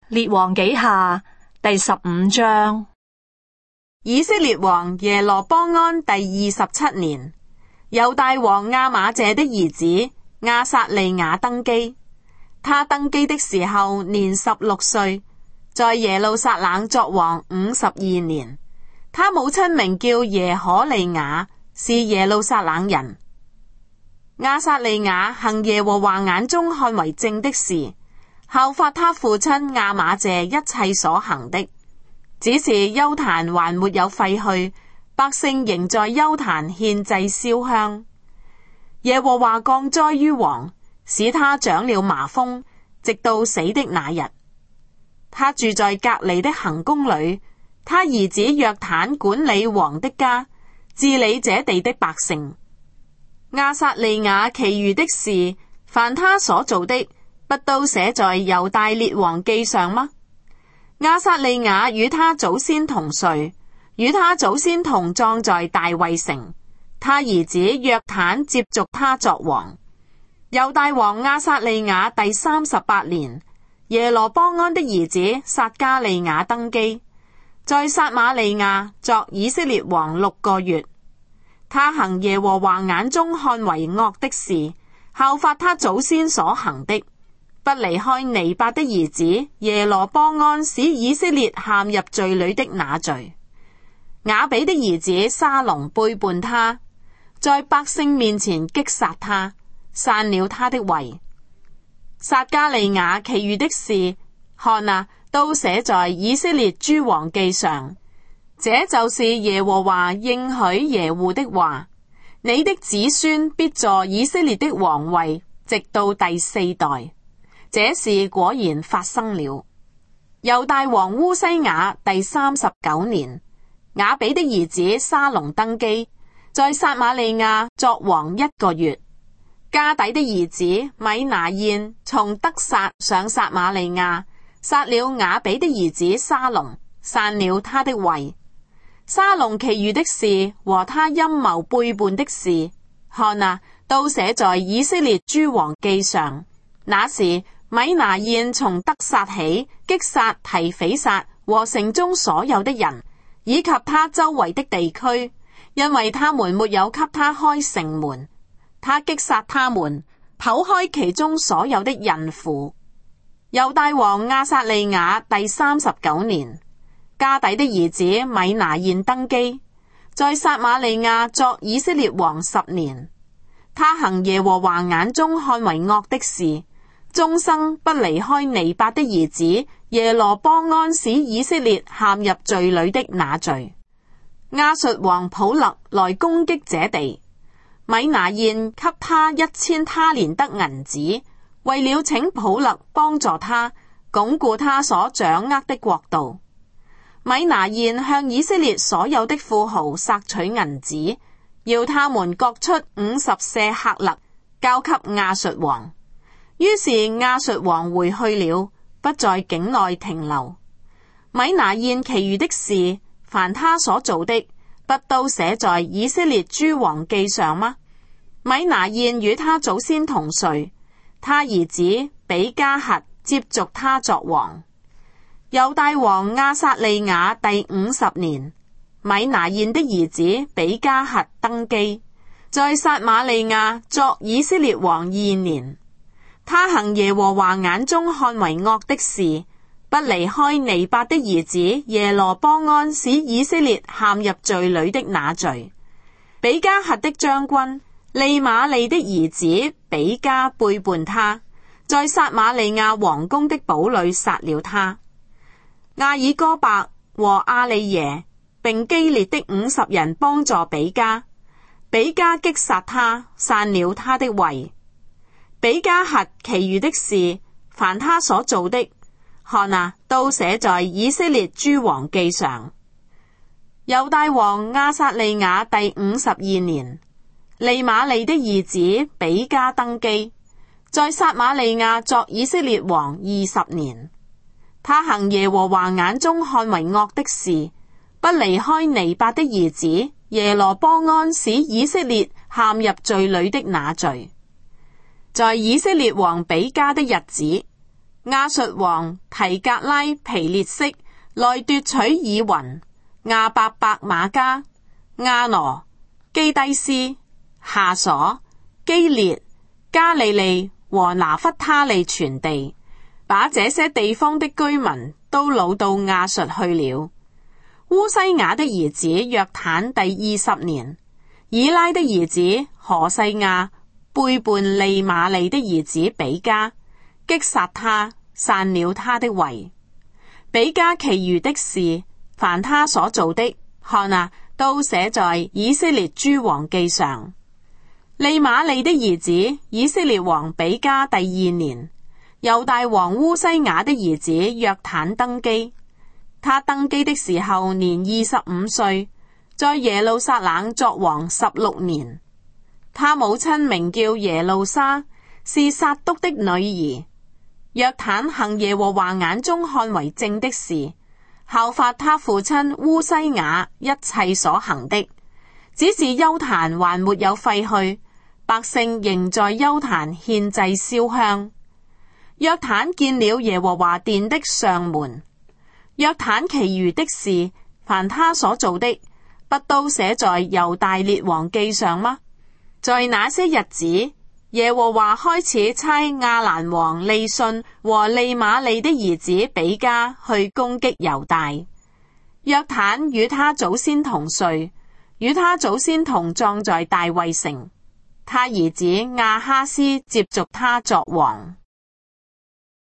列王紀下第15章。 以色列王耶羅波安第27年，猶大王亞瑪謝的兒子亞撒利雅登基。他登基的時候年16歲，在耶路撒冷作王52年。他母親名叫耶可利雅，是耶路撒冷人。亞撒利雅行耶和華眼中看為正的事，效法他父親亞瑪謝一切所行的。只是邱壇還沒有廢去，百姓仍在邱壇獻祭燒香。耶和華降災於王，使他長了麻風，直到死的那日。他住在隔離的行宮裏，他兒子約坦管理王的家，治理這地的百姓。亞撒利雅其餘的事，凡他所做的，不都寫在猶大列王記上嗎？亞撒利雅與他祖先同睡，與他祖先同葬在大衛城。他兒子約坦接續他作王。猶大王亞撒利雅第38年，耶羅波安的兒子撒迦利雅登基，在撒瑪利亞作以色列王6個月。他行耶和華眼中看為惡的事，效法他祖先所行的，不離開尼八的兒子耶羅波安使以色列陷入罪裏的那罪。雅比的兒子沙龍背叛他，在百姓面前擊殺他，散了他的位。撒迦利雅其餘的事，看啊，都寫在以色列諸王記上。這就是耶和華應許耶戶的話：你的子孫必坐以色列的王位，直到第4代。這事果然發生了。猶大王烏西雅第39年，雅比的兒子沙龍登基，在撒瑪利亞作王1個月。加底的兒子米拿現從得撒上撒瑪利亞，殺了雅比的兒子沙龍，散了他的位。沙龍其餘的事和他陰謀背叛的事，看啊，都寫在以色列諸王記上。那時米拿現從得撒起，擊殺提斐撒和城中所有的人，以及他周圍的地區，因為他們沒有給他開城門。他擊殺他們，剖開其中所有的孕婦。猶大王亞撒利雅第39年，加底的兒子米拿現登基，在撒瑪利亞作以色列王10年。他行耶和華眼中看為惡的事，終生不離開尼八的兒子耶羅波安使以色列陷入罪裏的那罪。亞述王普勒來攻擊這地，米拿現給他1000他連得銀子，為了請普勒幫助他鞏固他所掌握的國度。米拿現向以色列所有的富豪索取銀子，要他們各出50舍客勒，交給亞述王。於是亞述王回去了，不在境內停留。米拿現其餘的事，凡他所做的，不都寫在以色列諸王記上嗎？米拿現與他祖先同睡，他兒子比加核接續他作王。猶大王亞撒利雅第50年，米拿現的兒子比加核登基，在撒瑪利亞作以色列王2年。他行耶和華眼中看為惡的事，不離開尼八的兒子耶羅波安使以色列陷入罪裏的那罪。比加核的將軍利瑪利的兒子比加背叛他，在撒瑪利亞王宮的堡壘殺了他。亞爾哥伯和阿利耶並基列的50人幫助比加，比加擊殺他，散了他的位。比加核其餘的事，凡他所做的，看啊，都寫在以色列諸王記上。猶大王亞撒利雅第52年，利瑪利的兒子比加登基，在撒瑪利亞作以色列王20年。他行耶和華眼中看為惡的事，不離開尼八的兒子耶羅波安使以色列陷入罪裏的那罪。在以色列王比加的日子， 亞述王提格拉皮列色來奪取以雲、亞伯伯瑪迦、亞羅、基低斯、夏瑣、基列、加利利和拿弗他利全地，把這些地方的居民都擄到亞述去了。烏西雅的兒子約坦第20年，以拉的兒子何西亞背叛利瑪利的兒子比加，擊殺他，散了他的位。比加其餘的事，凡他所做的，看啊，都寫在以色列諸王記上。利瑪利的兒子以色列王比加第2年，猶大王烏西雅的兒子約坦登基。他登基的時候年25歲，在耶路撒冷作王16年。他母親名叫耶路沙，是撒督的女兒。約坦行耶和華眼中看為正的事，效法他父親烏西雅一切所行的。只是邱壇還沒有廢去，百姓仍在邱壇獻祭燒香。約坦建了耶和華殿的上門。約坦其餘的事，凡他所做的，不都寫在猶大列王記上嗎？在那些日子，耶和華開始差亞蘭王利汛和利瑪利的兒子比加去攻擊猶大。約坦與他祖先同睡，與他祖先同葬在大衛城。他兒子亞哈斯接續他作王。